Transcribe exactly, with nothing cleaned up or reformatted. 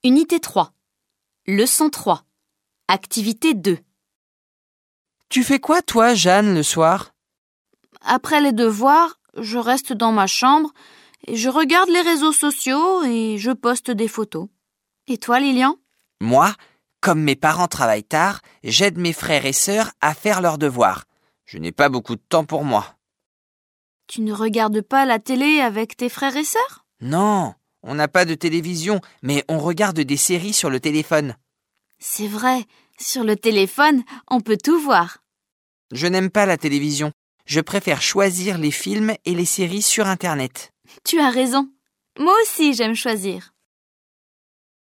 Unité trois. Leçon trois. Activité deux. Tu fais quoi, toi, Jeanne, le soir? Après les devoirs, je reste dans ma chambre et je regarde les réseaux sociaux et je poste des photos. Et toi, Lilian? Moi, comme mes parents travaillent tard, j'aide mes frères et sœurs à faire leurs devoirs. Je n'ai pas beaucoup de temps pour moi. Tu ne regardes pas la télé avec tes frères et sœurs? Non, on n'a pas de télévision, mais on regarde des séries sur le téléphone. C'est vrai, sur le téléphone, on peut tout voir. Je n'aime pas la télévision. Je préfère choisir les films et les séries sur Internet. Tu as raison. Moi aussi, j'aime choisir.